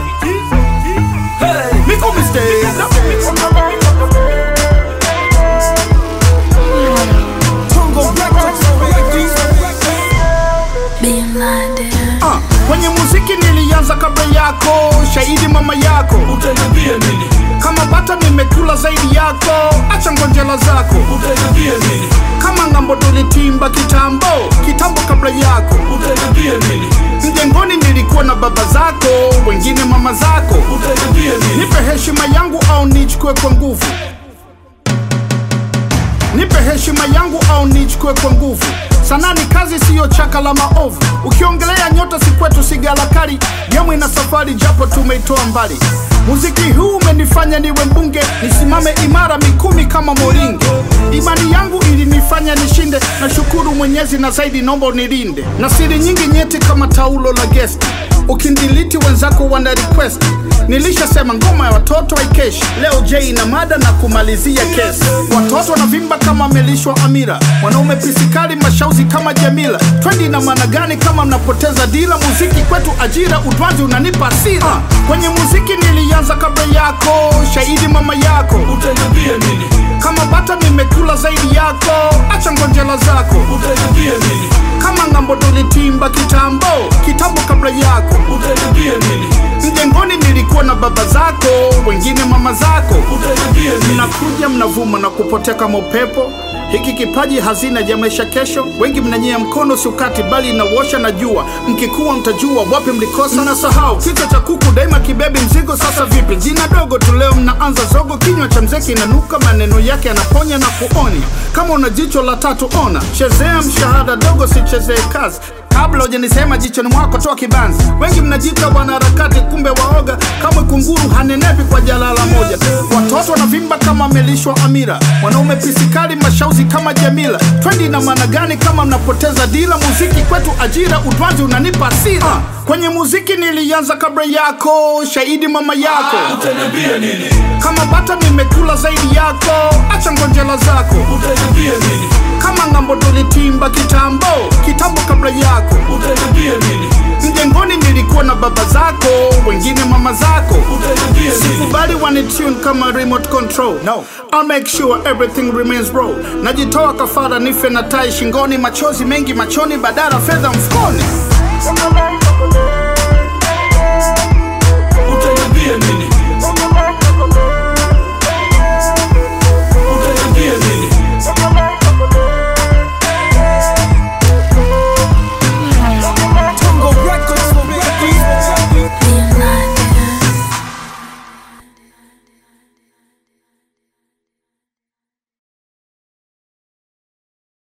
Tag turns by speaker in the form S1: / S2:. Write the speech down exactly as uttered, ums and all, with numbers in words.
S1: Hey, Miko mistake. Uh, kwenye muziki nilianza kabla yako, shahidi mama yako.
S2: Utaniambia nini?
S1: Kama bata nimekula zaidi yako, acha ngonjela zako.
S2: Utaniambia nini?
S1: Kama ngambo tulitimba kitambo, kitambo kabla yako.
S2: Utaniambia nini?
S1: Mjengoni nilikuwa na baba zako, wengine mama zako.
S2: Utaniambia nini?
S1: Nipe heshima yangu au nichukue kwa nguvu. Nipe heshima yangu au nichukue kwa nguvu. Sanaa ni kazi, siyo chaka la maovu. Ukiongelea nyota si kwetu sigala kali. Gemu ina safari japo tumeitoa mbali. Muziki huu umenifanya niwe mbunge, nisimame imara mikumi kama moringe. Imani yangu ilinifanya nishinde, na shukuru Mwenyezi na zaidi nomba unilinde. Na siri nyingi nyeti kama taulo la guest, ukindiliti wenzako wana request. Nilisha sema ngoma ya watoto haikeshi, leo J na mada na kumalizia kesi. Watoto wanavimba kama melishwa amira, wanaume pisikali mashauzi kama Jamila. Twendi na maana gani kama mnapoteza dila? Muziki kwetu ajira, utwazi unanipa asira. uh, Kwenye muziki nilianza kabla yako, shahidi mama yako.
S2: Utaniambia nini?
S1: Kama bata nimekula zaidi yako, acha ngonjela zako.
S2: Utaniambia nini?
S1: Kama ngambo tulitimba kitambo, kitambo kabla yako.
S2: Utaniambia nini?
S1: Mjengoni nilikuwa na baba zako, wengine mama zako.
S2: Utaniambia nini?
S1: Mnakuja mnavuma na kupotea kama upepo. Hiki kipaji hazina ya maisha kesho. Wengi mnanyea mkono sukati bali inawosha na jua. Mkikuwa mtajua wapi mlikosa na sahau. Kichwa cha kuku daima kibebi mzigo, sasa vipi? Jina dogo tu leo mnaanza zogo. Kinywa cha mzeki inanuka, maneno yake yanaponya na kuonya. Kama una jicho la tatu ona, chezea mshahada dogo, sichezee kazi. Kabla hujanisema jichoni mwako toa kibanzi. Wengi mnajita wanaharakati kumbe waoga, kama kunguru hanenepi kwa jalala moja. Watoto wanavimba kama melishwa amira, wanaume pisikali mashauzi kama Jamila. Twendi na maana gani kama mnapoteza dila? Muziki kwetu ajira, utwazi unanipa asira. uh, Kwenye muziki nilianza kabla yako, shahidi mama yako.
S2: Utaniambia nini?
S1: Kama bata nimekula zaidi yako, acha ngonjela zako.
S2: Utaniambia nini?
S1: Kama ngambo tulitimba kitambo, kitambo kabla yako.
S2: Utaniambia nini?
S1: Mjengoni nilikuwa na baba zako, wengine mama zako.
S2: Utaniambia nini?
S1: Sikubali wanitune kama remote control. No, I'll make sure everything remains raw. Najitoa kafara nife na tai shingoni, machozi mengi machoni badala fedha mfukoni.